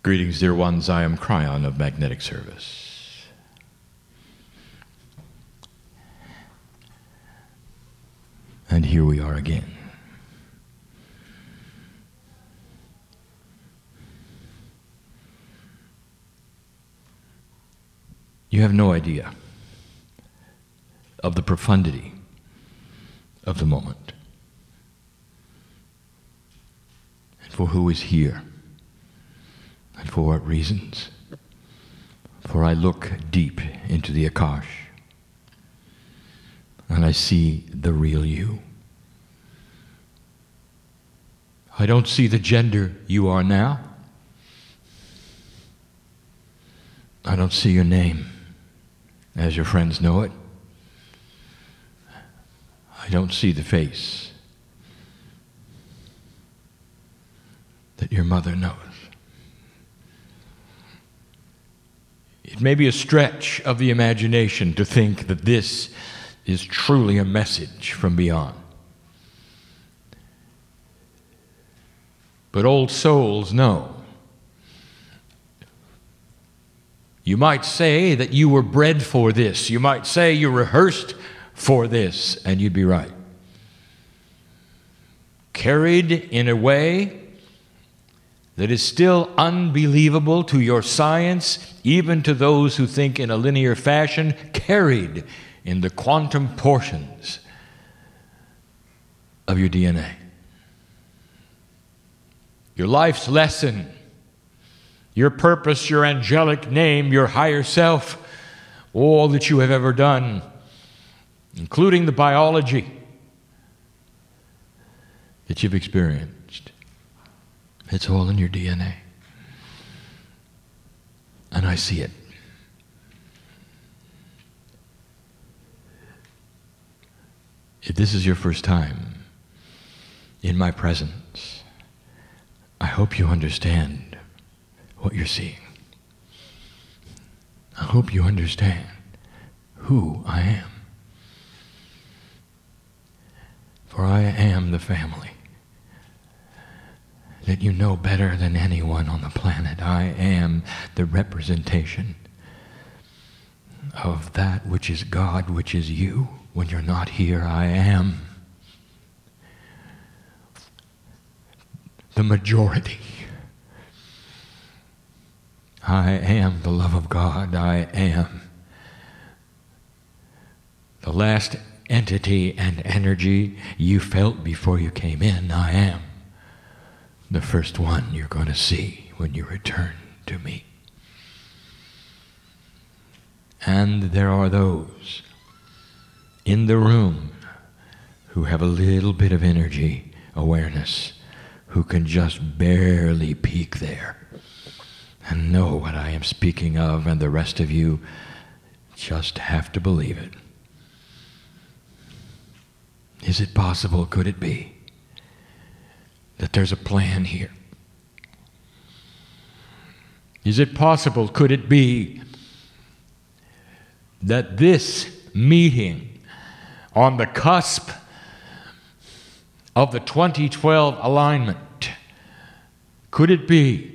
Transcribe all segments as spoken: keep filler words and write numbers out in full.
Greetings, dear ones. I am Cryon of Magnetic Service. And here we are again. You have no idea of the profundity of the moment, and for who is here, and for what reasons. For I look deep into the Akash, and I see the real you. I don't see the gender you are now. I don't see your name as your friends know it. I don't see the face that your mother knows. It may be a stretch of the imagination to think that this is truly a message from beyond. But old souls know. You might say that you were bred for this. You might say you rehearsed for this, and you'd be right. Carried in a way that is still unbelievable to your science, even to those who think in a linear fashion, carried in the quantum portions of your D N A. Your life's lesson, your purpose, your angelic name, your higher self, all that you have ever done, including the biology that you've experienced. It's all in your D N A. And I see it. If this is your first time in my presence, I hope you understand what you're seeing. I hope you understand who I am. For I am the family that you know better than anyone on the planet. I am the representation of that which is God, which is you. When you're not here, I am the majority. I am the love of God. I am the last entity and energy you felt before you came in. I am the first one you're going to see when you return to me. And there are those in the room who have a little bit of energy awareness, who can just barely peek there and know what I am speaking of, and the rest of you just have to believe it. Is it possible, could it be, that there's a plan here? Is it possible, could it be, that this meeting on the cusp of the twenty twelve alignment, could it be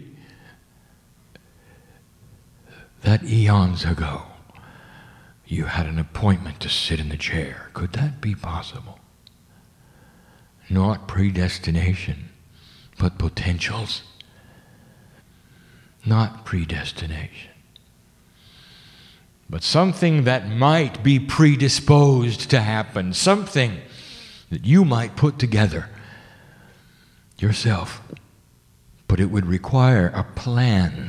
that eons ago you had an appointment to sit in the chair? Could that be possible? Not predestination, but potentials. Not predestination, but something that might be predisposed to happen, something that you might put together yourself, but it would require a plan,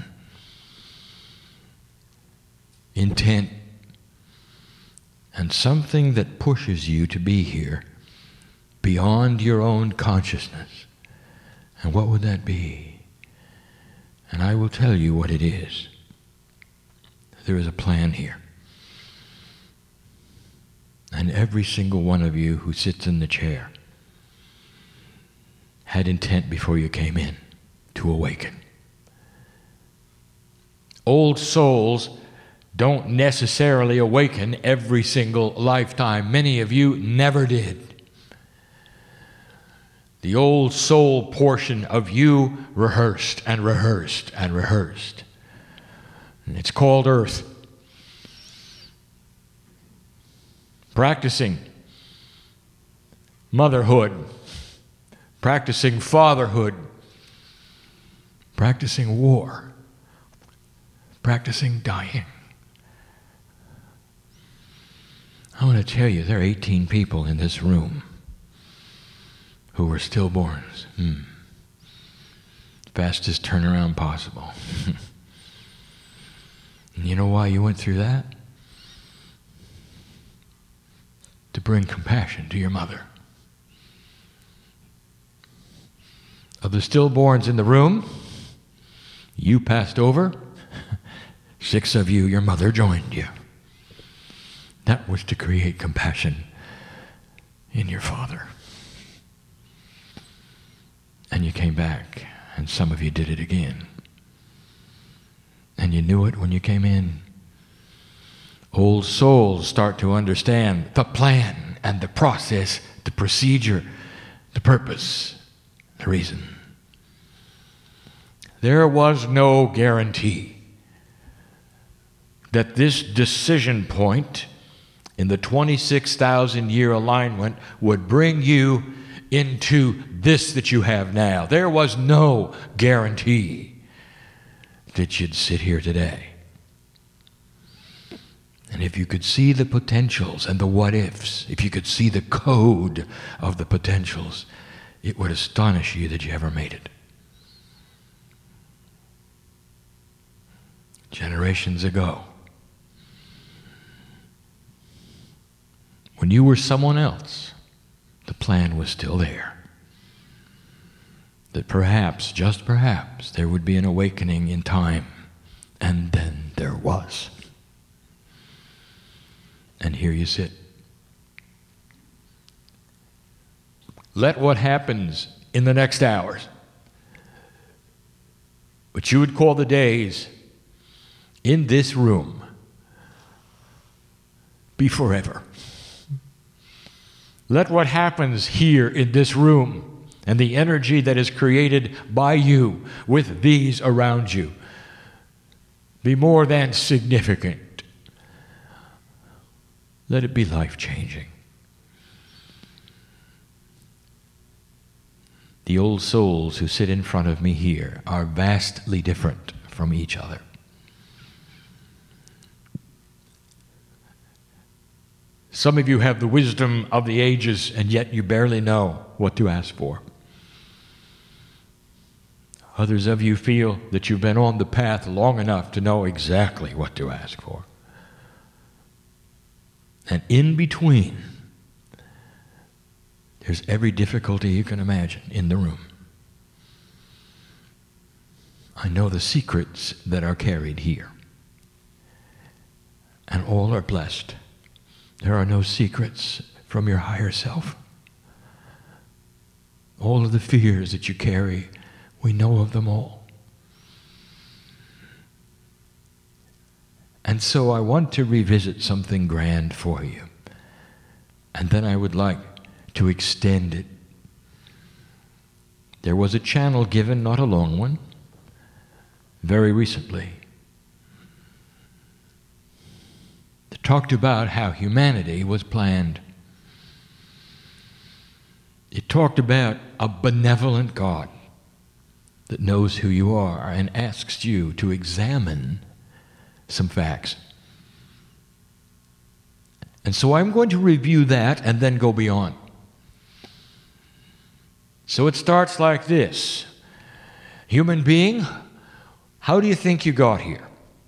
intent, and something that pushes you to be here beyond your own consciousness. And what would that be? And I will tell you what it is. There is a plan here. And every single one of you who sits in the chair had intent before you came in to awaken. Old souls don't necessarily awaken every single lifetime. Many of you never did. The old soul portion of you rehearsed and rehearsed and rehearsed. And it's called earth. Practicing motherhood, practicing fatherhood, practicing war, practicing dying. I want to tell you, there are eighteen people in this room who were stillborns. Hmm. Fastest turnaround possible. And you know why you went through that? To bring compassion to your mother. Of the stillborns in the room, you passed over. Six of you, your mother joined you. That was to create compassion in your father. And you came back, and some of you did it again. And you knew it when you came in. Old souls start to understand the plan and the process, the procedure, the purpose, the reason. There was no guarantee that this decision point in the twenty-six thousand year alignment would bring you into this that you have now. There was no guarantee that you'd sit here today. And if you could see the potentials and the what ifs, if you could see the code of the potentials, it would astonish you that you ever made it. Generations ago, when you were someone else, the plan was still there. That perhaps, just perhaps, there would be an awakening in time. And then there was. And here you sit. Let what happens in the next hours, what you would call the days, in this room, be forever. Let what happens here in this room and the energy that is created by you with these around you be more than significant. Let it be life-changing. The old souls who sit in front of me here are vastly different from each other. Some of you have the wisdom of the ages, and yet you barely know what to ask for. Others of you feel that you've been on the path long enough to know exactly what to ask for. And in between, there's every difficulty you can imagine in the room. I know the secrets that are carried here. And all are blessed. There are no secrets from your higher self. All of the fears that you carry, we know of them all. And so I want to revisit something grand for you. And then I would like to extend it. There was a channel given, not a long one, very recently, that talked about how humanity was planned. It talked about a benevolent God that knows who you are and asks you to examine some facts. And so I'm going to review that and then go beyond. So it starts like this. Human being, how do you think you got here?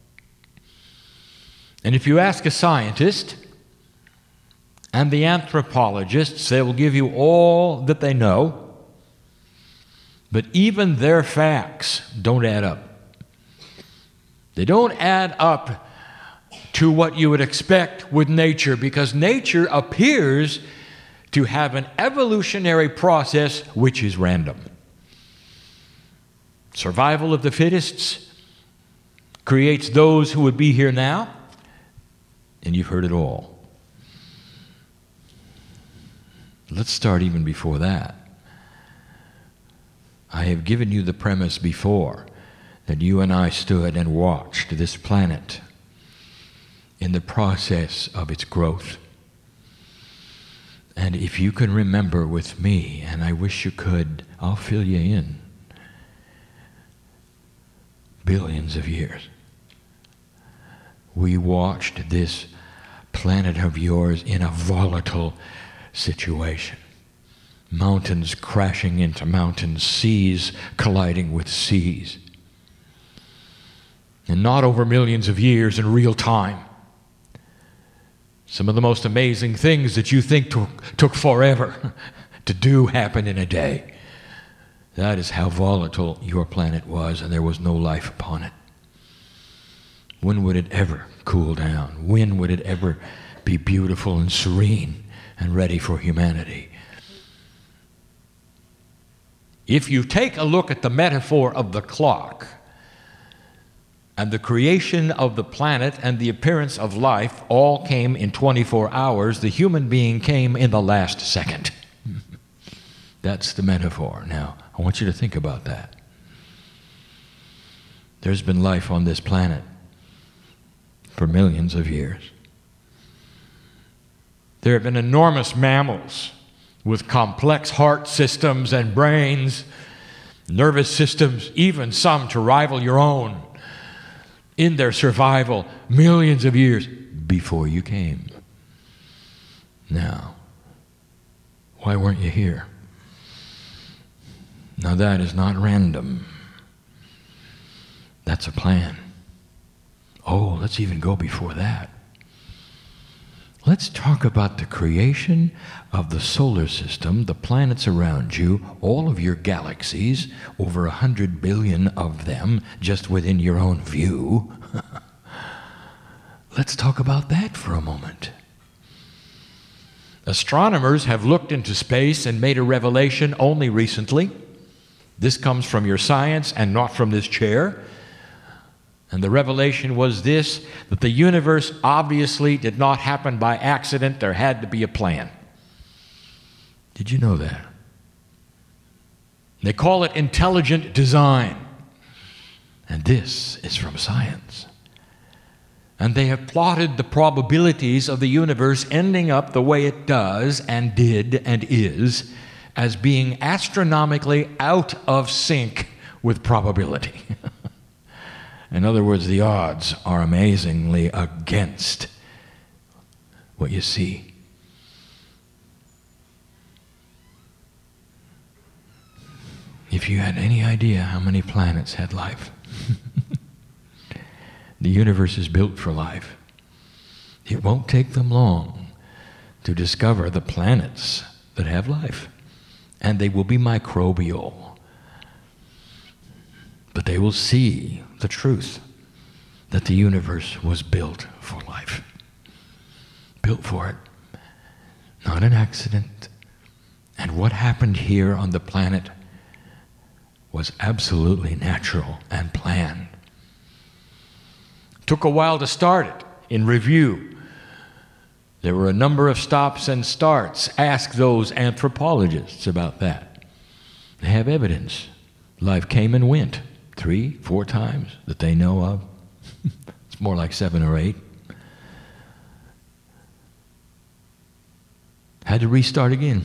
And if you ask a scientist and the anthropologists, they will give you all that they know, but even their facts don't add up. They don't add up to what you would expect with nature, because nature appears to have an evolutionary process which is random. Survival of the fittest creates those who would be here now, and you've heard it all. Let's start even before that. I have given you the premise before that you and I stood and watched this planet in the process of its growth. And if you can remember with me, and I wish you could, I'll fill you in. Billions of years. We watched this planet of yours in a volatile situation. Mountains crashing into mountains, seas colliding with seas. And not over millions of years in real time. Some of the most amazing things that you think took, took forever to do happened in a day. That is how volatile your planet was, and there was no life upon it. When would it ever cool down? When would it ever be beautiful and serene and ready for humanity? If you take a look at the metaphor of the clock, and the creation of the planet and the appearance of life all came in twenty-four hours, the human being came in the last second. That's the metaphor. Now, I want you to think about that. There's been life on this planet for millions of years. There have been enormous mammals with complex heart systems and brains, nervous systems, even some to rival your own in their survival millions of years before you came. Now, why weren't you here? Now that is not random. That's a plan. Oh, let's even go before that. Let's talk about the creation of the solar system, the planets around you, all of your galaxies, over a hundred billion of them, just within your own view. Let's talk about that for a moment. Astronomers have looked into space and made a revelation only recently. This comes from your science and not from this chair. And the revelation was this, that the universe obviously did not happen by accident. There had to be a plan. Did you know that? They call it intelligent design. And this is from science. And they have plotted the probabilities of the universe ending up the way it does and did and is as being astronomically out of sync with probability. In other words, the odds are amazingly against what you see. If you had any idea how many planets had life, the universe is built for life. It won't take them long to discover the planets that have life. And they will be microbial. But they will see the truth that the universe was built for life. Built for it. Not an accident. And what happened here on the planet was absolutely natural and planned. Took a while to start it. In review, there were a number of stops and starts. Ask those anthropologists about that. They have evidence. Life came and went. Three, four times that they know of. It's more like seven or eight. Had to restart again.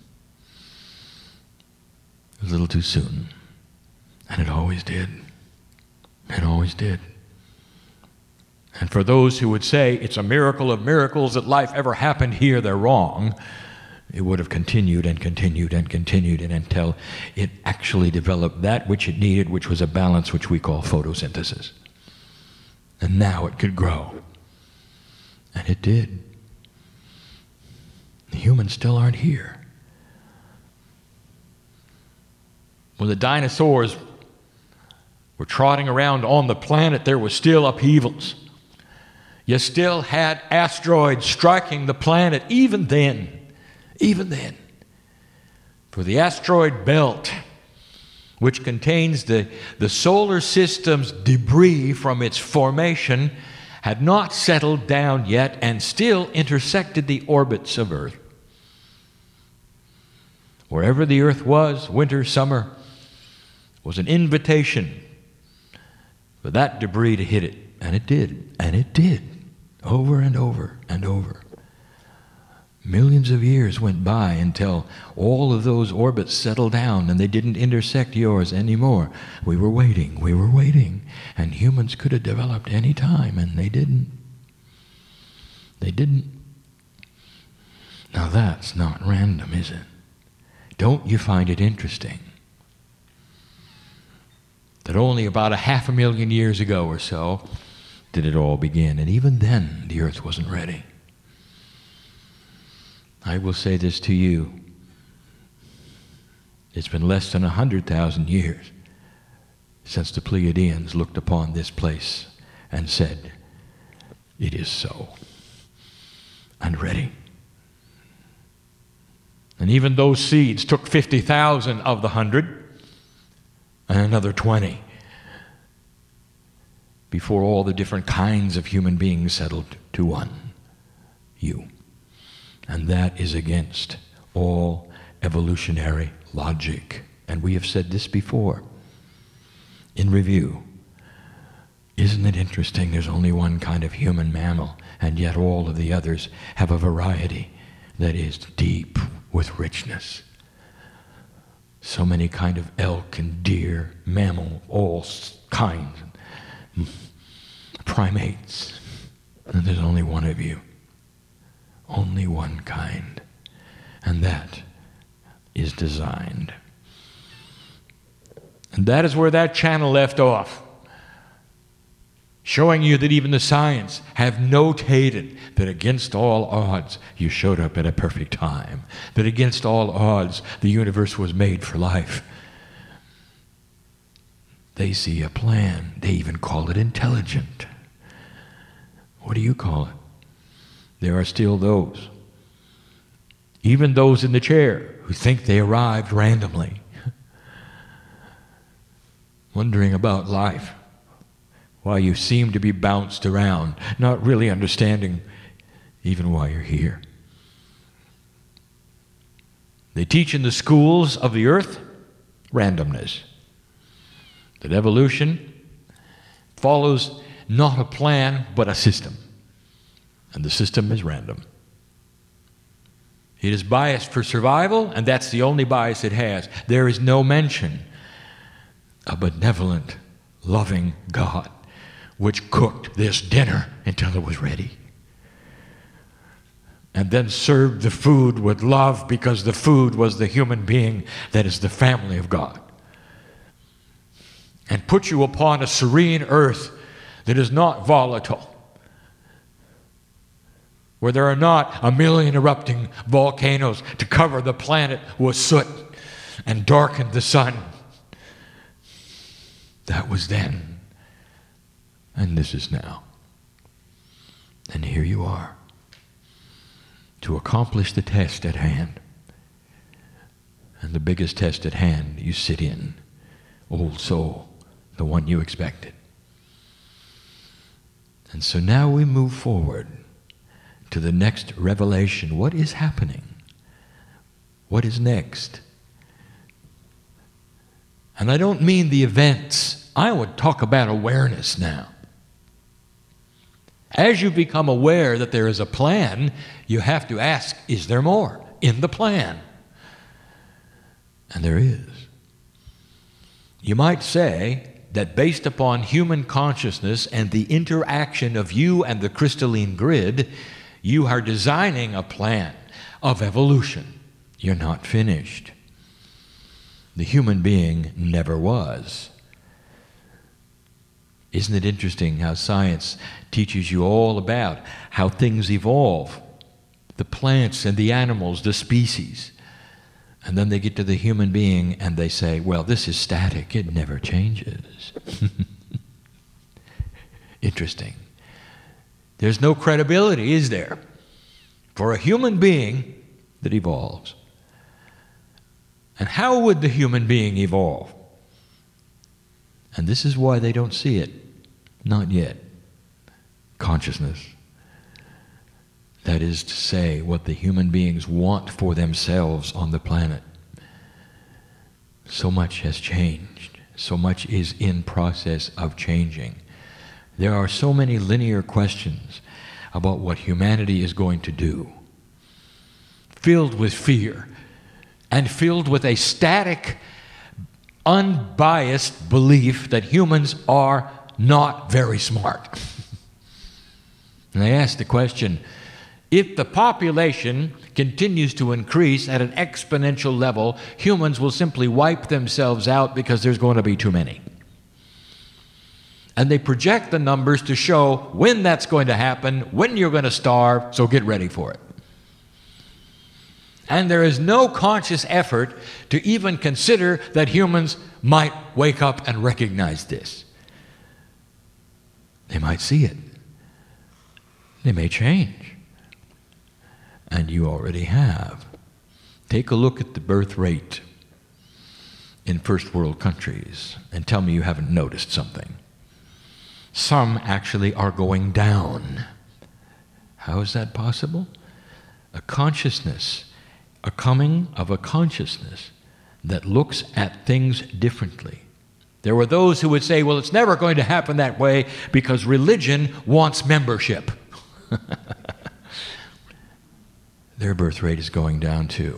It was a little too soon. And it always did. It always did. And for those who would say it's a miracle of miracles that life ever happened here, they're wrong. It would have continued and continued and continued and until it actually developed that which it needed, which was a balance which we call photosynthesis. And now it could grow. And it did. The humans still aren't here. When the dinosaurs were trotting around on the planet, there was still upheavals. You still had asteroids striking the planet even then. Even then. For the asteroid belt, which contains the, the solar system's debris from its formation, had not settled down yet and still intersected the orbits of Earth. Wherever the Earth was, winter, summer, was an invitation for that debris to hit it. And it did. And it did. Over and over and over. Millions of years went by until all of those orbits settled down and they didn't intersect yours anymore. We were waiting. We were waiting. And humans could have developed any time, and they didn't. They didn't. Now that's not random, is it? Don't you find it interesting that only about a half a million years ago or so did it all begin? And even then, the earth wasn't ready. I will say this to you. It's been less than a hundred thousand years since the Pleiadians looked upon this place and said, it is so, and ready. And even those seeds took fifty thousand of the hundred and another twenty before all the different kinds of human beings settled to one, you. And that is against all evolutionary logic. And we have said this before. In review, isn't it interesting there's only one kind of human mammal, and yet all of the others have a variety that is deep with richness. So many kind of elk and deer, mammal, all kinds, primates, and there's only one of you. Only one kind. And that is designed. And that is where that channel left off. Showing you that even the science have notated that against all odds you showed up at a perfect time. That against all odds the universe was made for life. They see a plan. They even call it intelligent. What do you call it? There are still those, even those in the chair, who think they arrived randomly, wondering about life, why you seem to be bounced around, not really understanding even why you're here. They teach in the schools of the earth randomness, that evolution follows not a plan but a system. And the system is random. It is biased for survival, and that's the only bias it has. There is no mention of a benevolent, loving God which cooked this dinner until it was ready. And then served the food with love, because the food was the human being that is the family of God. And put you upon a serene earth that is not volatile, where there are not a million erupting volcanoes to cover the planet with soot and darken the sun. That was then, and this is now. And here you are, to accomplish the test at hand. And the biggest test at hand you sit in, old soul, the one you expected. And so now we move forward to the next revelation. What is happening? What is next? And I don't mean the events. I would talk about awareness now. As you become aware that there is a plan, you have to ask, is there more in the plan? And there is. You might say that based upon human consciousness and the interaction of you and the crystalline grid, you are designing a plan of evolution. You're not finished. The human being never was. Isn't it interesting how science teaches you all about how things evolve? The plants and the animals, the species. And then they get to the human being and they say, well, this is static. It never changes. Interesting. There's no credibility, is there, for a human being that evolves? And how would the human being evolve? And this is why they don't see it. Not yet. Consciousness. That is to say, what the human beings want for themselves on the planet. So much has changed. So much is in process of changing. There are so many linear questions about what humanity is going to do, filled with fear and filled with a static, unbiased belief that humans are not very smart. And they ask the question, if the population continues to increase at an exponential level, humans will simply wipe themselves out because there's going to be too many. And they project the numbers to show when that's going to happen, when you're going to starve, so get ready for it. And there is no conscious effort to even consider that humans might wake up and recognize this. They might see it. They may change. And you already have. Take a look at the birth rate in first world countries and tell me you haven't noticed something. Some actually are going down. How is that possible? A consciousness, a coming of a consciousness that looks at things differently. There were those who would say, well, it's never going to happen that way because religion wants membership. Their birth rate is going down too.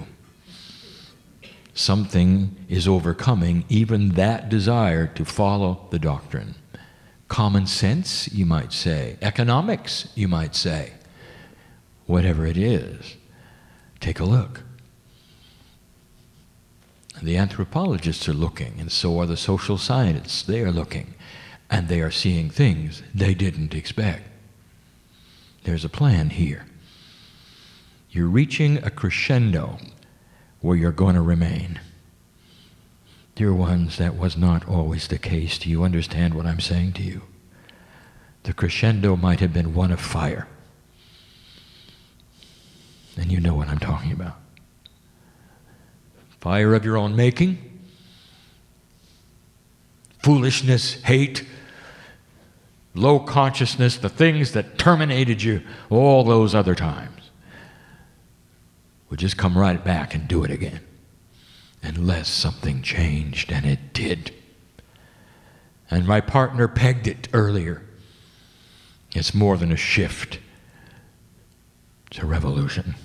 Something is overcoming even that desire to follow the doctrine. Common sense, you might say. Economics, you might say. Whatever it is, take a look. The anthropologists are looking, and so are the social scientists. They are looking, and they are seeing things they didn't expect. There's a plan here. You're reaching a crescendo where you're going to remain. Dear ones, that was not always the case. Do you understand what I'm saying to you? The crescendo might have been one of fire. And you know what I'm talking about. Fire of your own making, foolishness, hate, low consciousness, the things that terminated you all those other times would just come right back and do it again. Unless something changed, and it did. And my partner pegged it earlier. It's more than a shift. It's a revolution.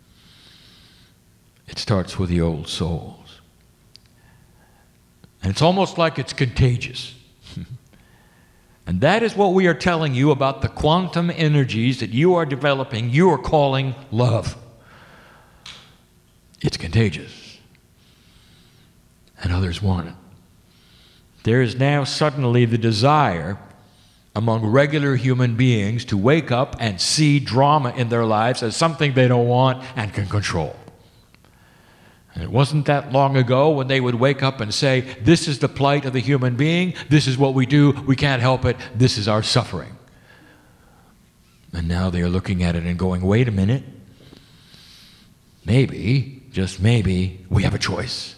It starts with the old souls. And it's almost like it's contagious. And that is what we are telling you about the quantum energies that you are developing, you are calling love. It's contagious. And others want it. There is now suddenly the desire among regular human beings to wake up and see drama in their lives as something they don't want and can control. And it wasn't that long ago when they would wake up and say, this is the plight of the human being, this is what we do, we can't help it, this is our suffering. And now they are looking at it and going, wait a minute, maybe, just maybe, we have a choice.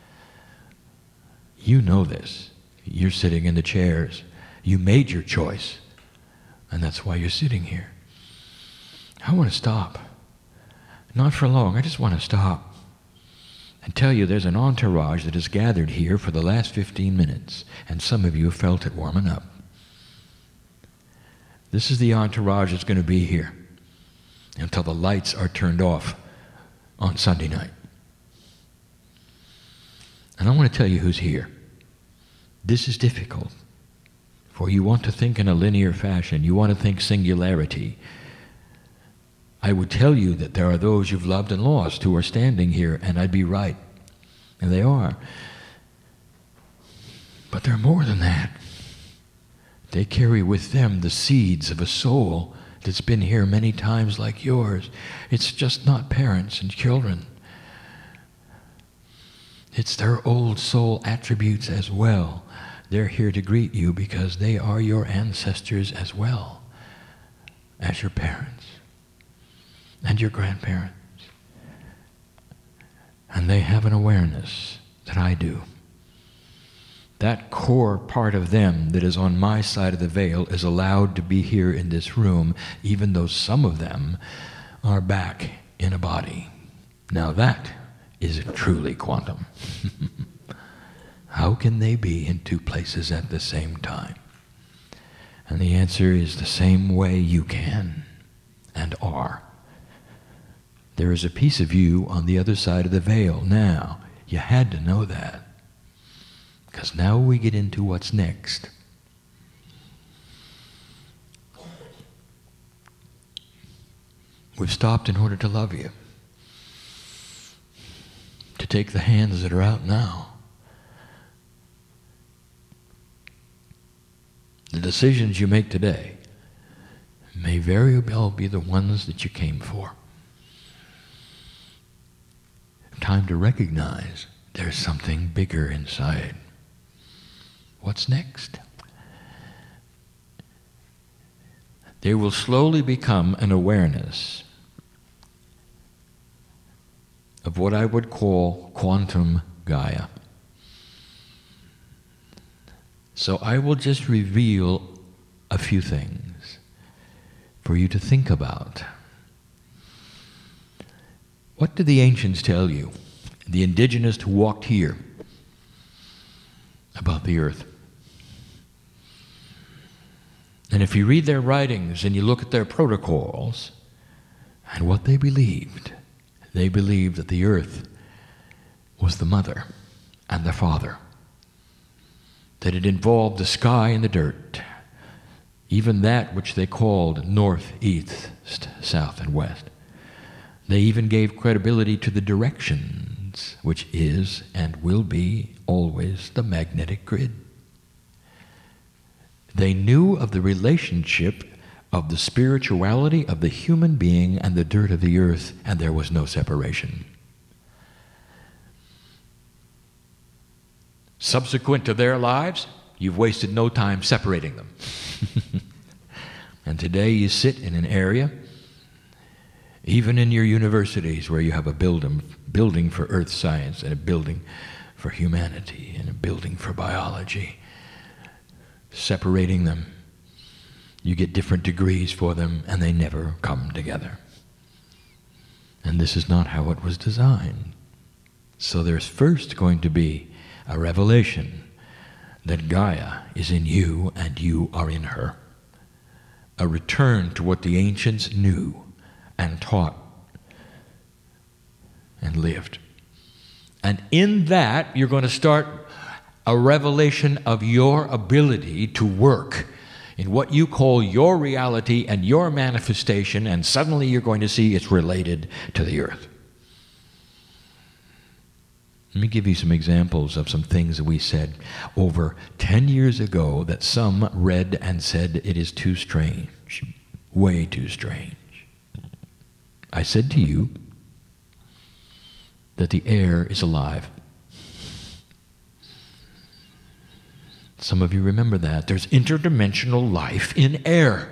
You know this. You're sitting in the chairs. You made your choice. And that's why you're sitting here. I want to stop. Not for long. I just want to stop and tell you there's an entourage that has gathered here for the last fifteen minutes. And some of you have felt it warming up. This is the entourage that's going to be here until the lights are turned off on Sunday night. And I want to tell you who's here. This is difficult, for you want to think in a linear fashion. You want to think singularity. I would tell you that there are those you've loved and lost who are standing here, and I'd be right. And they are. But they're more than that. They carry with them the seeds of a soul that's been here many times like yours. It's just not parents and children. It's their old soul attributes as well. They're here to greet you because they are your ancestors as well as your parents and your grandparents. And they have an awareness that I do. That core part of them that is on my side of the veil is allowed to be here in this room, even though some of them are back in a body. Now that is truly quantum. How can they be in two places at the same time? And the answer is the same way you can and are. There is a piece of you on the other side of the veil now. You had to know that. Because now we get into what's next. We've stopped in order to love you. To take the hands that are out now. The decisions you make today may very well be the ones that you came for. Time to recognize there's something bigger inside. What's next? There will slowly become an awareness of what I would call quantum Gaia. So I will just reveal a few things for you to think about. What did the ancients tell you, the indigenous who walked here, about the earth? And if you read their writings and you look at their protocols and what they believed, they believed that the earth was the mother and the father. That it involved the sky and the dirt, even that which they called north, east, south, and west. They even gave credibility to the directions, which is and will be always the magnetic grid. They knew of the relationship of the spirituality of the human being and the dirt of the earth, and there was no separation. Subsequent to their lives, you've wasted no time separating them. And today you sit in an area, even in your universities, where you have a building, building for earth science and a building for humanity and a building for biology. Separating them, you get different degrees for them, and they never come together. And this is not how it was designed. So there's first going to be a revelation that Gaia is in you and you are in her. A return to what the ancients knew and taught and lived. And in that, you're going to start a revelation of your ability to work in what you call your reality and your manifestation, and suddenly you're going to see it's related to the earth. Let me give you some examples of some things that we said over ten years ago that some read and said it is too strange, way too strange. I said to you that the air is alive. Some of you remember that. There's interdimensional life in air.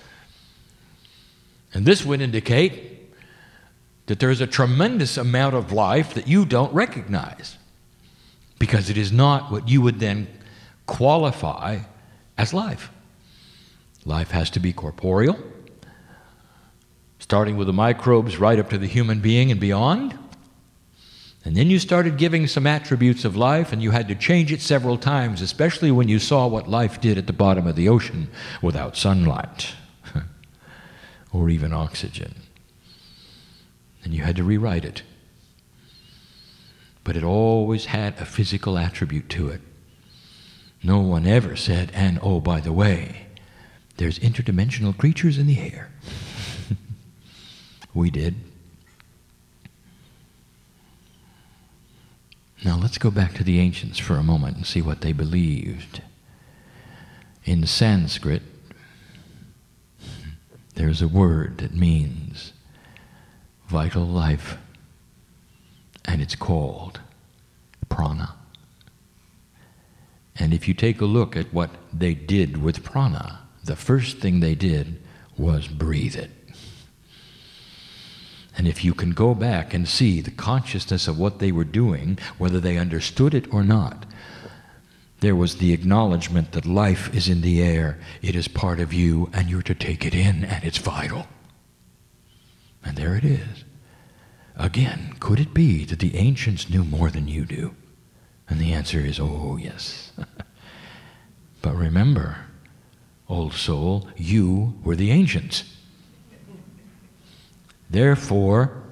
And this would indicate that there's a tremendous amount of life that you don't recognize, because it is not what you would then qualify as life. Life has to be corporeal, starting with the microbes right up to the human being and beyond. And then you started giving some attributes of life, and you had to change it several times, especially when you saw what life did at the bottom of the ocean without sunlight or even oxygen. And you had to rewrite it. But it always had a physical attribute to it. No one ever said, and oh, by the way, there's interdimensional creatures in the air. We did. Now let's go back to the ancients for a moment and see what they believed. In Sanskrit, there's a word that means vital life, and it's called prana. And if you take a look at what they did with prana, the first thing they did was breathe it. And if you can go back and see the consciousness of what they were doing, whether they understood it or not, there was the acknowledgement that life is in the air, it is part of you, and you're to take it in, and it's vital. And there it is. Again, could it be that the ancients knew more than you do? And the answer is, oh, yes. But remember, old soul, you were the ancients. Therefore,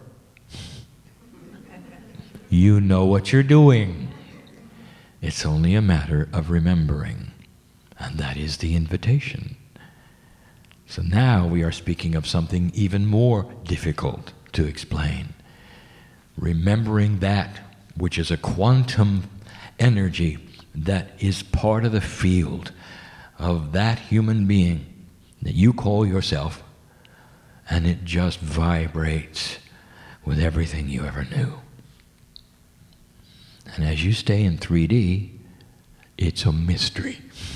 you know what you're doing. It's only a matter of remembering. And that is the invitation. So now we are speaking of something even more difficult to explain. Remembering that which is a quantum energy that is part of the field of that human being that you call yourself, and it just vibrates with everything you ever knew. And as you stay in three D, it's a mystery.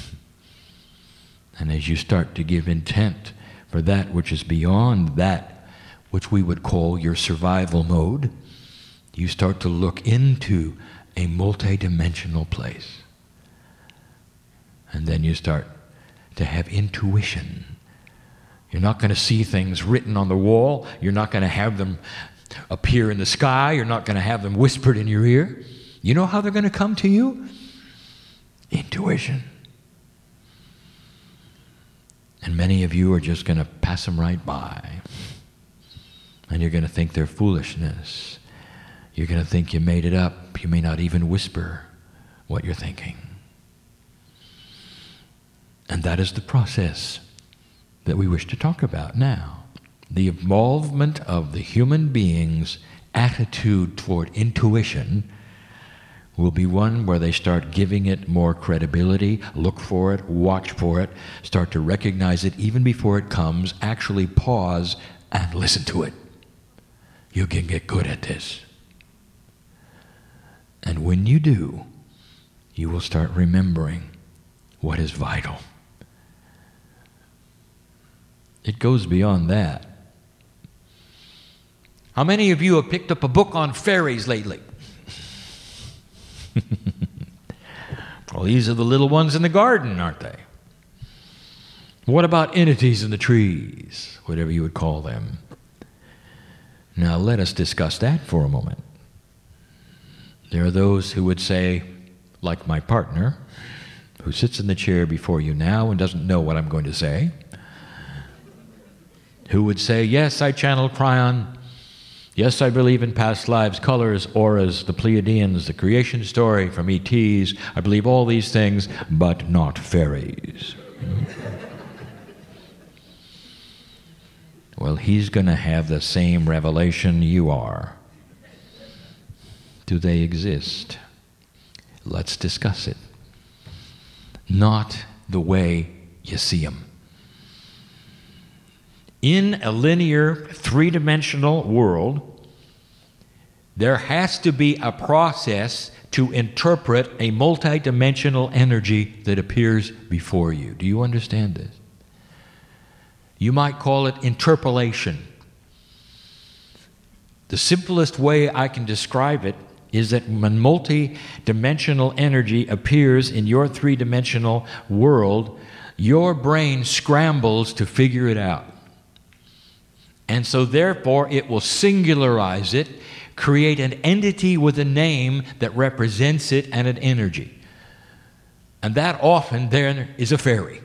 And as you start to give intent for that which is beyond that which we would call your survival mode, you start to look into a multidimensional place. And then you start to have intuition. You're not going to see things written on the wall. You're not going to have them appear in the sky. You're not going to have them whispered in your ear. You know how they're going to come to you? Intuition. And many of you are just going to pass them right by. And you're going to think they're foolishness. You're going to think you made it up. You may not even whisper what you're thinking. And that is the process that we wish to talk about now. The involvement of the human being's attitude toward intuition will be one where they start giving it more credibility, look for it, watch for it, start to recognize it even before it comes, actually pause and listen to it. You can get good at this. And when you do, you will start remembering what is vital. It goes beyond that. How many of you have picked up a book on fairies lately? Well, these are the little ones in the garden, aren't they? What about entities in the trees, whatever you would call them? Now let us discuss that for a moment. There are those who would say, like my partner, who sits in the chair before you now and doesn't know what I'm going to say, who would say, yes, I channel Kryon. Yes, I believe in past lives, colors, auras, the Pleiadians, the creation story from E Ts. I believe all these things, but not fairies. Well, he's going to have the same revelation you are. Do they exist? Let's discuss it. Not the way you see them. In a linear, three-dimensional world, there has to be a process to interpret a multidimensional energy that appears before you. Do you understand this? You might call it interpolation. The simplest way I can describe it is that when multi-dimensional energy appears in your three-dimensional world, your brain scrambles to figure it out. And so therefore it will singularize it, create an entity with a name that represents it and an energy. And that often then is a fairy.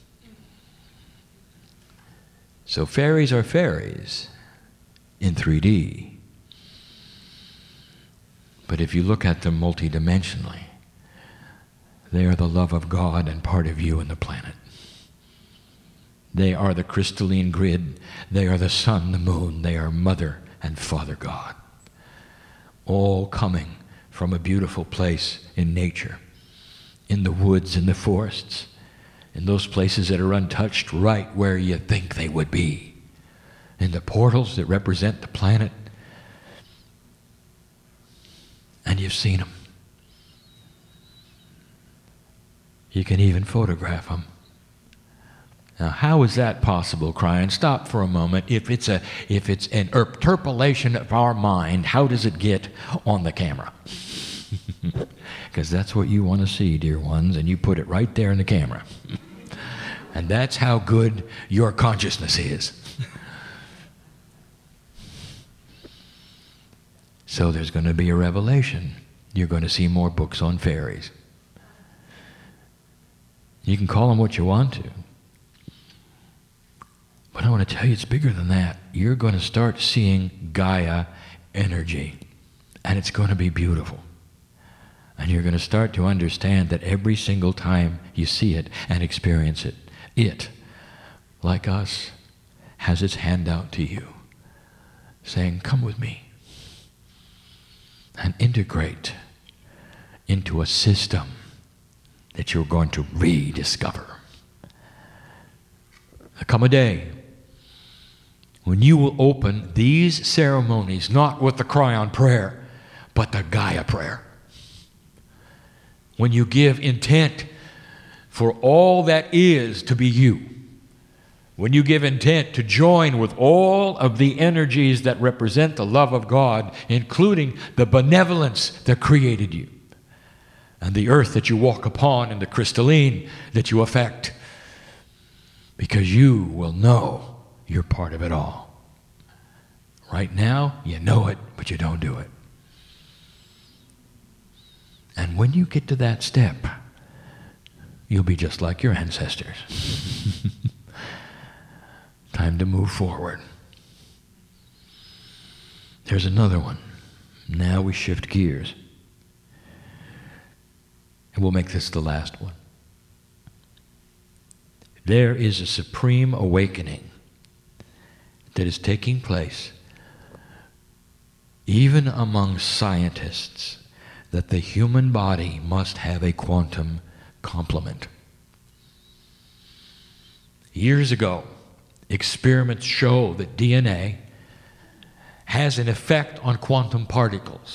So fairies are fairies in three D. But if you look at them multidimensionally, they are the love of God and part of you and the planet. They are the crystalline grid. They are the sun, the moon. They are Mother and Father God. All coming from a beautiful place in nature, in the woods, in the forests, in those places that are untouched, right where you think they would be, in the portals that represent the planet. And you've seen them. You can even photograph them. Now, how is that possible, Kryon? Stop for a moment. If it's a, if it's an interpolation of our mind, how does it get on the camera? Because that's what you want to see, dear ones, and you put it right there in the camera. And that's how good your consciousness is. So there's going to be a revelation. you're going to see more books on fairies. You can call them what you want to. But I want to tell you, it's bigger than that. You're going to start seeing Gaia energy, and it's going to be beautiful. And you're going to start to understand that every single time you see it and experience it, it, like us, has its hand out to you, saying, come with me, and integrate into a system that you're going to rediscover. There'll come a day when you will open these ceremonies not with the Kryon prayer, but the Gaia prayer. When you give intent for all that is to be you. When you give intent to join with all of the energies that represent the love of God, including the benevolence that created you, and the earth that you walk upon, and the crystalline that you affect, because you will know you're part of it all. Right now, you know it, but you don't do it. And when you get to that step, you'll be just like your ancestors. Time to move forward. There's another one. Now we shift gears. And we'll make this the last one. There is a supreme awakening that is taking place even among scientists, that the human body must have a quantum complement. Years ago, experiments show that D N A has an effect on quantum particles.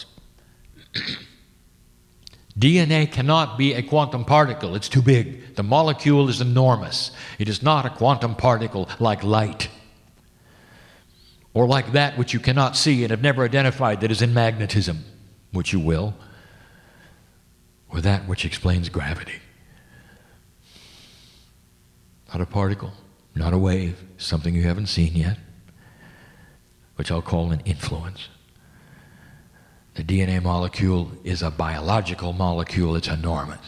D N A cannot be a quantum particle. It's too big. The molecule is enormous. It is not a quantum particle like light, or like that which you cannot see and have never identified, that is in magnetism, which you will, or that which explains gravity. Not a particle, not a wave, something you haven't seen yet, which I'll call an influence. The D N A molecule is a biological molecule. It's enormous.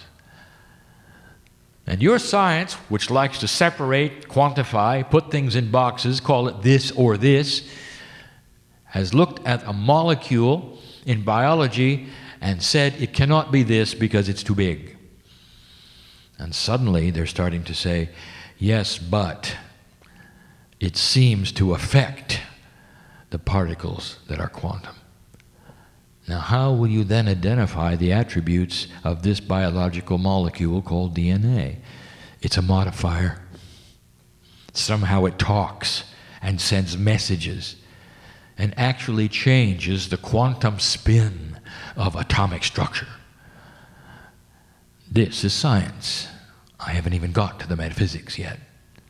And your science, which likes to separate, quantify, put things in boxes, call it this or this, has looked at a molecule in biology and said it cannot be this because it's too big. And suddenly they're starting to say, yes, but it seems to affect the particles that are quantum. Now, how will you then identify the attributes of this biological molecule called D N A? It's a modifier. Somehow it talks and sends messages and actually changes the quantum spin of atomic structure. This is science. I haven't even got to the metaphysics yet.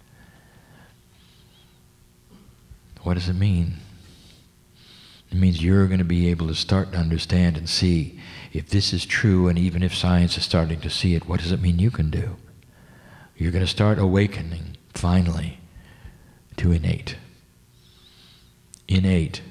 What does it mean? It means you're going to be able to start to understand and see if this is true, and even if science is starting to see it, what does it mean you can do? You're going to start awakening, finally, to innate. Innate.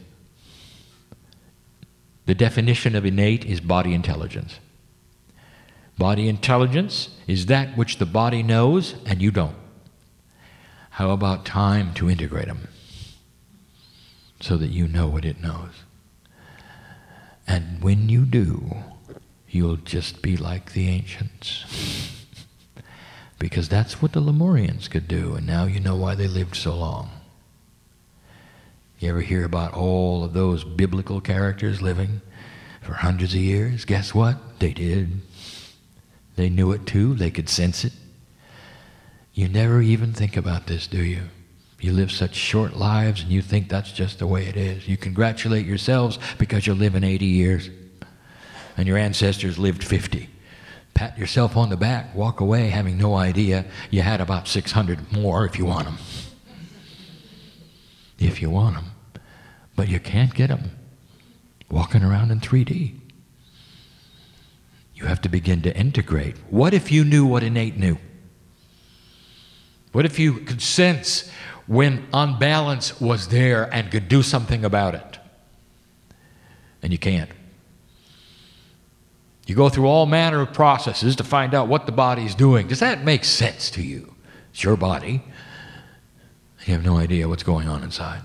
The definition of innate is body intelligence. Body intelligence is that which the body knows and you don't. How about time to integrate them so that you know what it knows? And when you do, you'll just be like the ancients. Because that's what the Lemurians could do, and now you know why they lived so long. You ever hear about all of those biblical characters living for hundreds of years? Guess what? They did. They knew it too. They could sense it. You never even think about this, do you? You live such short lives and you think that's just the way it is. You congratulate yourselves because you're living eighty years and your ancestors lived fifty. Pat yourself on the back, walk away having no idea you had about six hundred more if you want them. If you want them. But you can't get them walking around in three D. You have to begin to integrate. What if you knew what innate knew? What if you could sense when unbalance was there and could do something about it? And you can't. You go through all manner of processes to find out what the body's doing. Does that make sense to you? It's your body. You have no idea what's going on inside.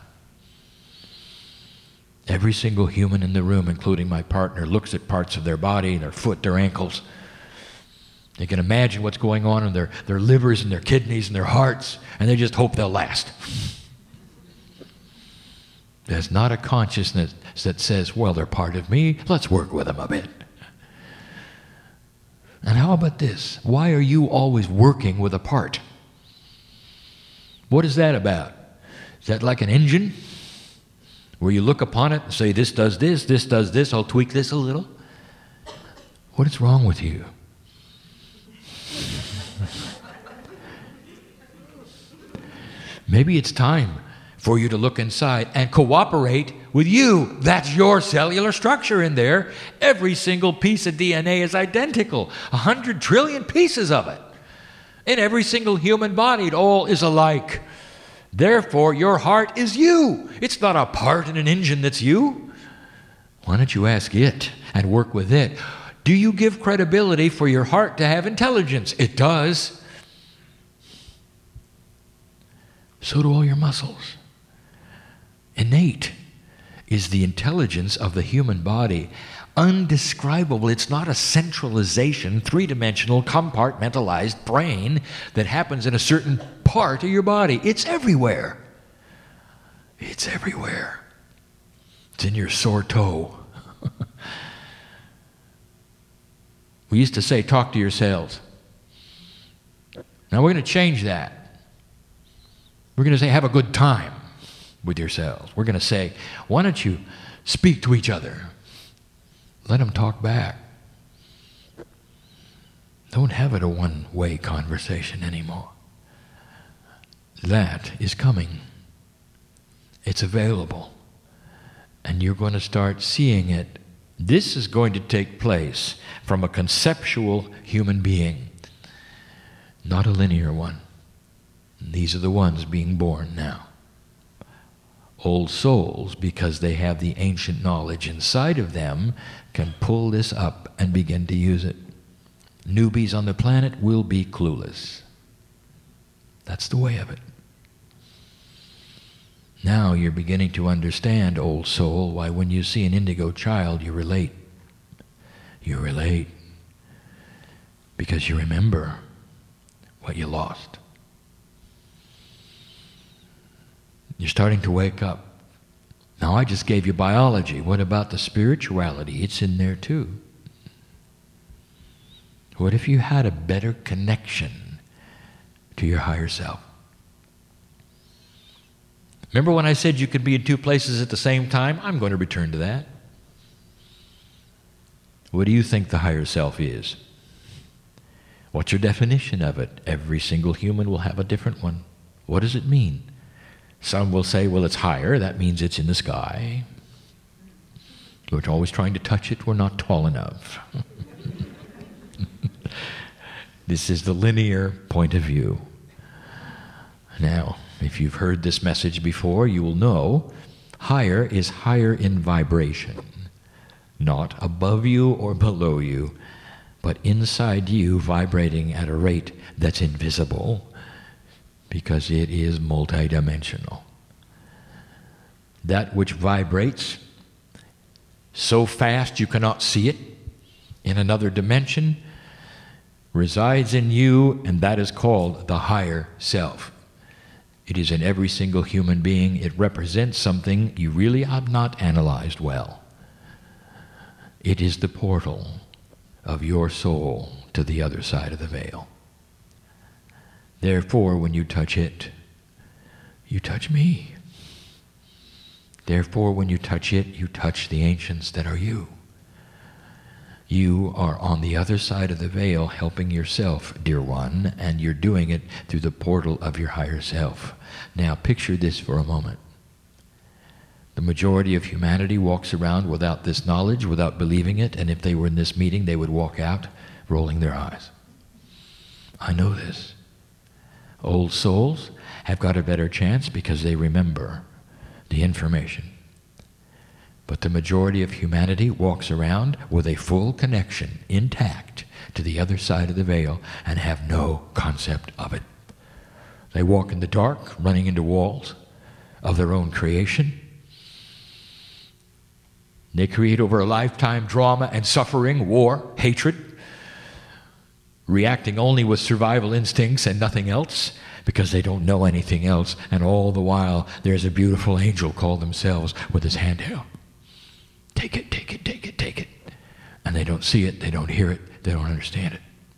Every single human in the room, including my partner, looks at parts of their body, their foot, their ankles. They can imagine what's going on in their, their livers and their kidneys and their hearts, and they just hope they'll last. There's not a consciousness that says, well, they're part of me, let's work with them a bit. And how about this? Why are you always working with a part? What is that about? Is that like an engine? Where you look upon it and say, this does this, this does this, I'll tweak this a little? What is wrong with you? Maybe it's time for you to look inside and cooperate with you. That's your cellular structure in there. Every single piece of D N A is identical. A hundred trillion pieces of it. In every single human body, it all is alike. Therefore, your heart is you. It's not a part in an engine that's you. Why don't you ask it and work with it? Do you give credibility for your heart to have intelligence? It does. So do all your muscles. Innate is the intelligence of the human body. Undescribable. It's not a centralization, three-dimensional, compartmentalized brain that happens in a certain part of your body. It's everywhere. It's everywhere. It's in your sore toe. We used to say, talk to yourselves. Now we're going to change that. We're going to say, have a good time with yourselves. We're going to say, why don't you speak to each other? Let them talk back. Don't have it a one-way conversation anymore. That is coming. It's available. And you're going to start seeing it. This is going to take place from a conceptual human being, not a linear one. These are the ones being born now. Old souls, because they have the ancient knowledge inside of them, can pull this up and begin to use it. Newbies on the planet will be clueless. That's the way of it. Now you're beginning to understand, old soul, why when you see an indigo child, you relate. You relate because you remember what you lost. You're starting to wake up. Now I just gave you biology. What about the spirituality? It's in there too. What if you had a better connection to your higher self? Remember when I said you could be in two places at the same time? I'm going to return to that. What do you think the higher self is? What's your definition of it? Every single human will have a different one. What does it mean? Some will say, well, it's higher. That means it's in the sky. We're always trying to touch it. We're not tall enough. This is the linear point of view. Now, if you've heard this message before, you will know higher is higher in vibration. Not above you or below you, but inside you, vibrating at a rate that's invisible, because it is multidimensional. That which vibrates so fast you cannot see it in another dimension resides in you, and that is called the higher self. It is in every single human being. It represents something you really have not analyzed well. It is the portal of your soul to the other side of the veil. Therefore, when you touch it, you touch me. Therefore, when you touch it, you touch the ancients that are you. You are on the other side of the veil helping yourself, dear one, and you're doing it through the portal of your higher self. Now, picture this for a moment. The majority of humanity walks around without this knowledge, without believing it, and if they were in this meeting, they would walk out rolling their eyes. I know this. Old souls have got a better chance because they remember the information. But the majority of humanity walks around with a full connection, intact, to the other side of the veil and have no concept of it. They walk in the dark, running into walls of their own creation. They create over a lifetime drama and suffering, war, hatred, reacting only with survival instincts and nothing else because they don't know anything else. And all the while, there's a beautiful angel called themselves with his hand out. Take it, take it, take it, take it. And they don't see it, they don't hear it, they don't understand it.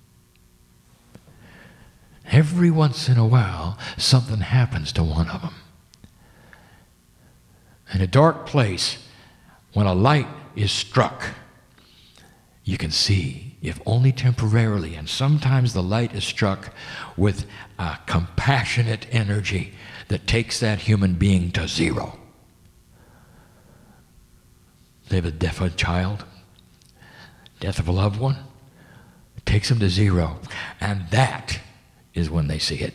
Every once in a while, something happens to one of them. In a dark place, when a light is struck, you can see, if only temporarily, and sometimes the light is struck with a compassionate energy that takes that human being to zero. They have a death of a child, death of a loved one, it takes them to zero, and that is when they see it.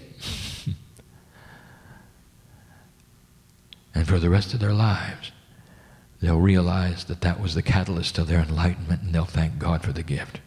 And for the rest of their lives, they'll realize that that was the catalyst of their enlightenment, and they'll thank God for the gift.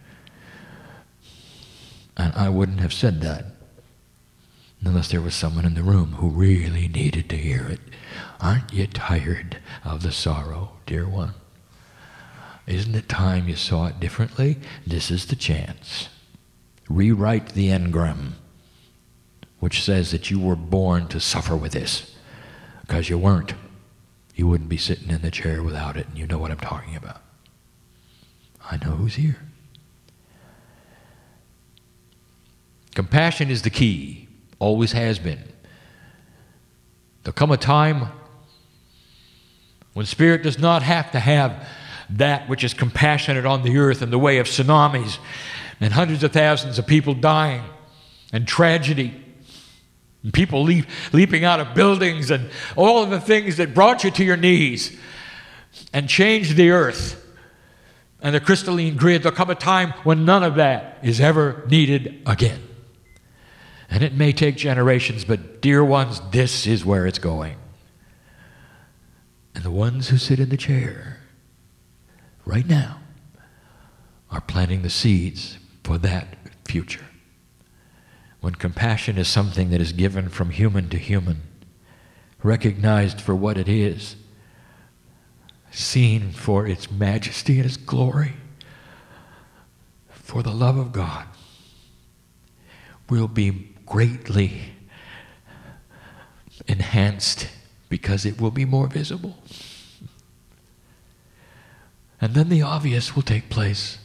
And I wouldn't have said that unless there was someone in the room who really needed to hear it. Aren't you tired of the sorrow, dear one? Isn't it time you saw it differently? This is the chance. Rewrite the engram, which says that you were born to suffer with this, because you weren't. You wouldn't be sitting in the chair without it, and you know what I'm talking about. I know who's here. Compassion is the key, always has been. There'll come a time when Spirit does not have to have that which is compassionate on the earth in the way of tsunamis and hundreds of thousands of people dying and tragedy and people leap, leaping out of buildings and all of the things that brought you to your knees and changed the earth and the crystalline grid. There'll come a time when none of that is ever needed again. And it may take generations, but dear ones, this is where it's going. And the ones who sit in the chair right now are planting the seeds for that future. When compassion is something that is given from human to human, recognized for what it is, seen for its majesty and its glory, for the love of God, will be greatly enhanced because it will be more visible. And then the obvious will take place.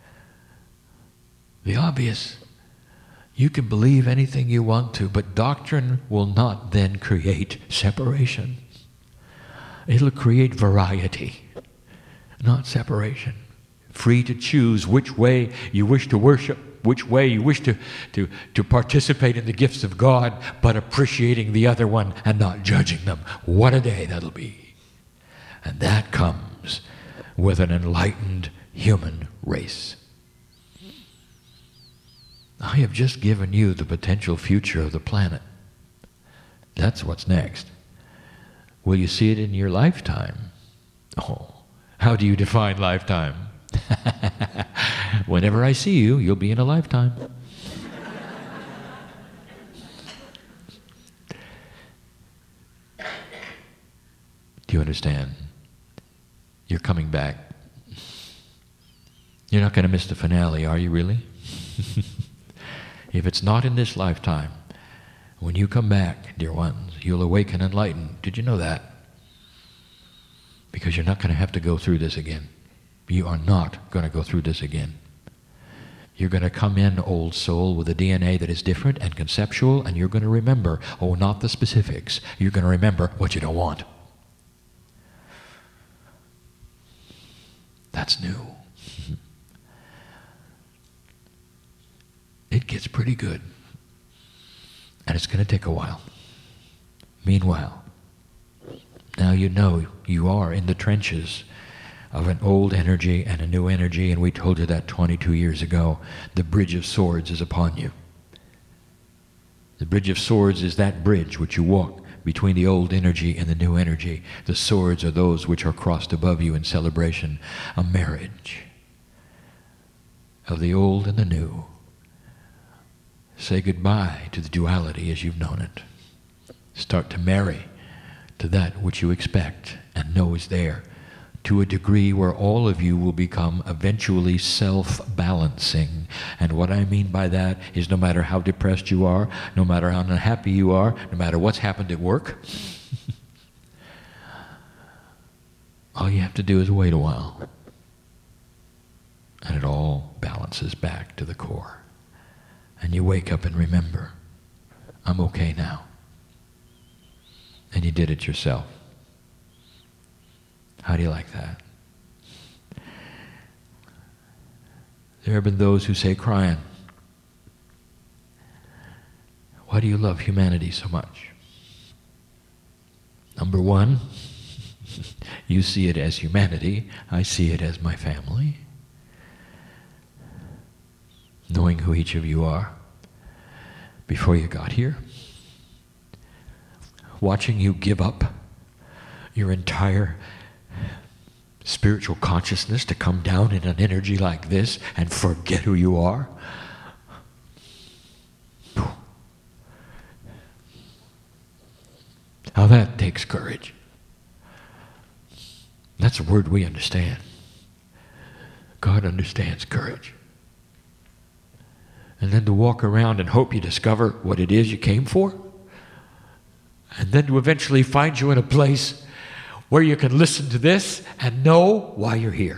The obvious. You can believe anything you want to, but doctrine will not then create separation. It'll create variety, not separation. Free to choose which way you wish to worship, which way you wish to, to, to participate in the gifts of God, but appreciating the other one and not judging them. What a day that'll be. And that comes with an enlightened human race. I have just given you the potential future of the planet. That's what's next. Will you see it in your lifetime? Oh, how do you define lifetime? Whenever I see you, you'll be in a lifetime. Do you understand? You're coming back. You're not going to miss the finale, are you really? If it's not in this lifetime, when you come back, dear ones, you'll awaken enlightened. Did you know that? Because you're not going to have to go through this again. You are not going to go through this again. You're going to come in, old soul, with a D N A that is different and conceptual, and you're going to remember, oh, not the specifics. You're going to remember what you don't want. That's new. It gets pretty good. And it's going to take a while. Meanwhile, now you know you are in the trenches of an old energy and a new energy, and we told you that twenty-two years ago. The bridge of swords is upon you. The bridge of swords is that bridge which you walk between the old energy and the new energy. The swords are those which are crossed above you in celebration. A marriage of the old and the new. Say goodbye to the duality as you've known it. Start to marry to that which you expect and know is there, to a degree where all of you will become eventually self-balancing. And what I mean by that is no matter how depressed you are, no matter how unhappy you are, no matter what's happened at work, all you have to do is wait a while. And it all balances back to the core. And you wake up and remember, I'm okay now. And you did it yourself. How do you like that? There have been those who say, crying, why do you love humanity so much? Number one, you see it as humanity. I see it as my family. Knowing who each of you are before you got here. Watching you give up your entire spiritual consciousness to come down in an energy like this and forget who you are. Now that takes courage. That's a word we understand. God understands courage. And then to walk around and hope you discover what it is you came for. And then to eventually find you in a place where you can listen to this and know why you're here.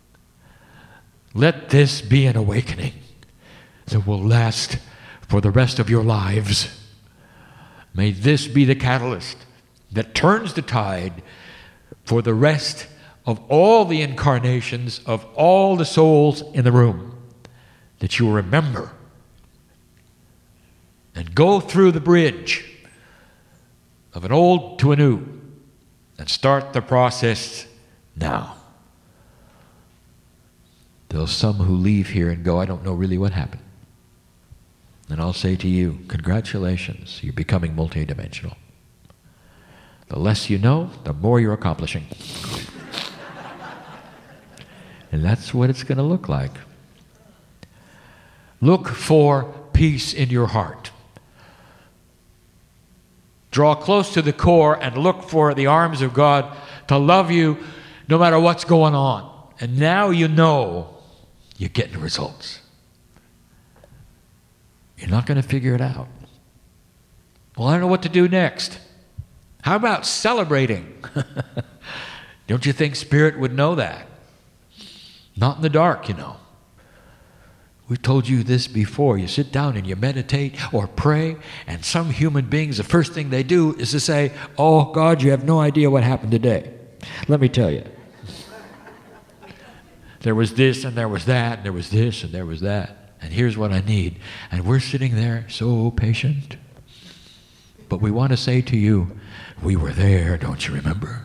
Let this be an awakening that will last for the rest of your lives. May this be the catalyst that turns the tide for the rest of all the incarnations of all the souls in the room. That you will remember and go through the bridge of an old to a new and start the process now. There's some who leave here and go, I don't know really what happened. And I'll say to you, congratulations, you're becoming multidimensional. The less you know, the more you're accomplishing. And that's what it's going to look like. Look for peace in your heart. Draw close to the core and look for the arms of God to love you no matter what's going on. And now you know you're getting results. You're not going to figure it out. Well, I don't know what to do next. How about celebrating? Don't you think Spirit would know that? Not in the dark, you know. We've told you this before. You sit down and you meditate or pray, and some human beings, the first thing they do is to say, oh, God, you have no idea what happened today. Let me tell you. There was this and there was that, and there was this and there was that, and here's what I need. And we're sitting there so patient. But we want to say to you, we were there, don't you remember?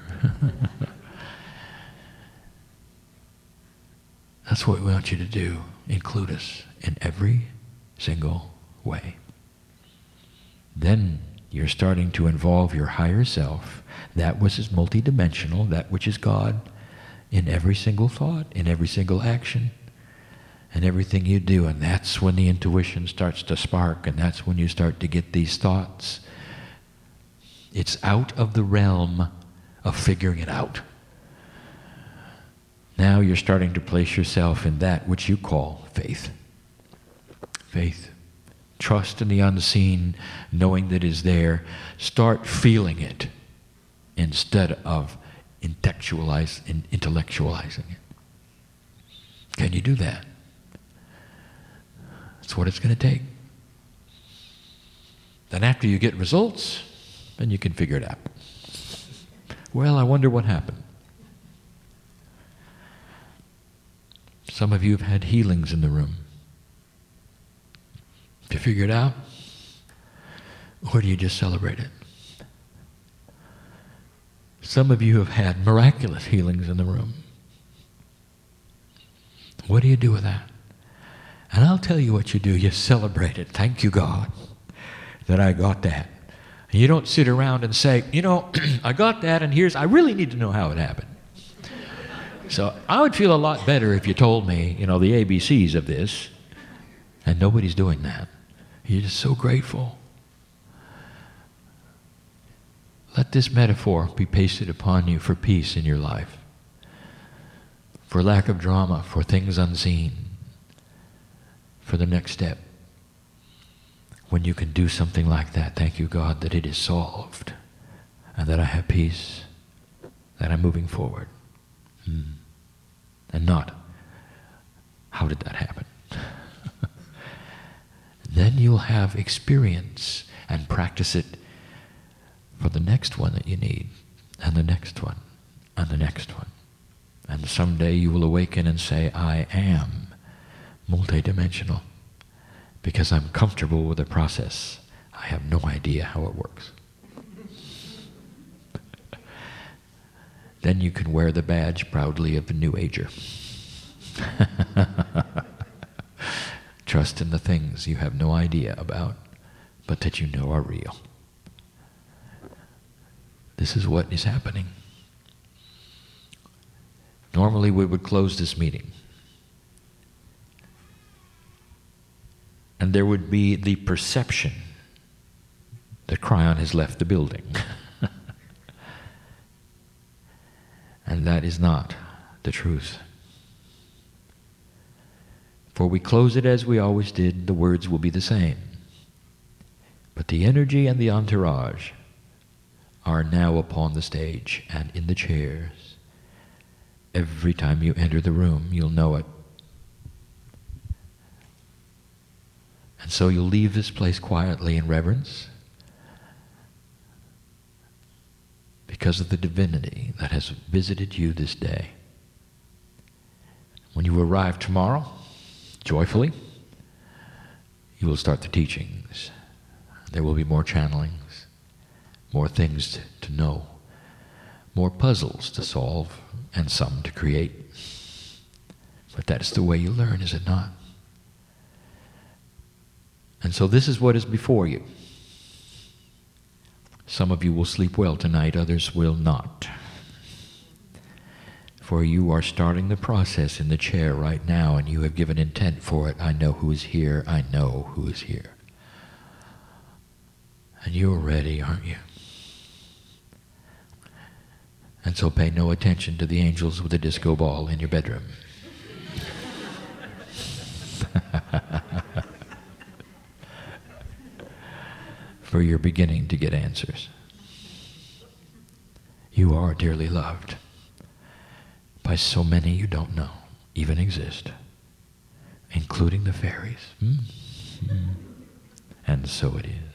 That's what we want you to do. Include us in every single way. Then you're starting to involve your higher self, that which is multidimensional, that which is God, in every single thought, in every single action, and everything you do. And that's when the intuition starts to spark, and that's when you start to get these thoughts. It's out of the realm of figuring it out. Now you're starting to place yourself in that which you call faith. Faith. Trust in the unseen, knowing that it is there. Start feeling it instead of intellectualize, intellectualizing it. Can you do that? That's what it's going to take. Then after you get results, then you can figure it out. Well, I wonder what happened. Some of you have had healings in the room. Do you figure it out? Or do you just celebrate it? Some of you have had miraculous healings in the room. What do you do with that? And I'll tell you what you do. You celebrate it. Thank you, God, that I got that. You don't sit around and say, you know, I got that and here's, I really need to know how it happened. So I would feel a lot better if you told me, you know, the A B Cs of this, and nobody's doing that. You're just so grateful. Let this metaphor be pasted upon you for peace in your life, for lack of drama, for things unseen, for the next step. When you can do something like that, thank you, God, that it is solved and that I have peace, that I'm moving forward. Hmm. And not, how did that happen? Then you'll have experience and practice it for the next one that you need, and the next one, and the next one. And someday you will awaken and say, I am multidimensional, because I'm comfortable with the process. I have no idea how it works. Then you can wear the badge proudly of a New Ager. Trust in the things you have no idea about, but that you know are real. This is what is happening. Normally we would close this meeting, and there would be the perception that Kryon has left the building. And that is not the truth. For we close it as we always did, the words will be the same. But the energy and the entourage are now upon the stage and in the chairs. Every time you enter the room, you'll know it. And so you'll leave this place quietly in reverence, because of the divinity that has visited you this day. When you arrive tomorrow, joyfully, you will start the teachings. There will be more channelings, more things to, to know, more puzzles to solve, and some to create. But that's the way you learn, is it not? And so this is what is before you. Some of you will sleep well tonight, others will not. For you are starting the process in the chair right now, and you have given intent for it. I know who is here, I know who is here. And you're ready, aren't you? And so pay no attention to the angels with a disco ball in your bedroom. For you're beginning to get answers. You are dearly loved by so many you don't know even exist, including the fairies. Mm. Mm. And so it is.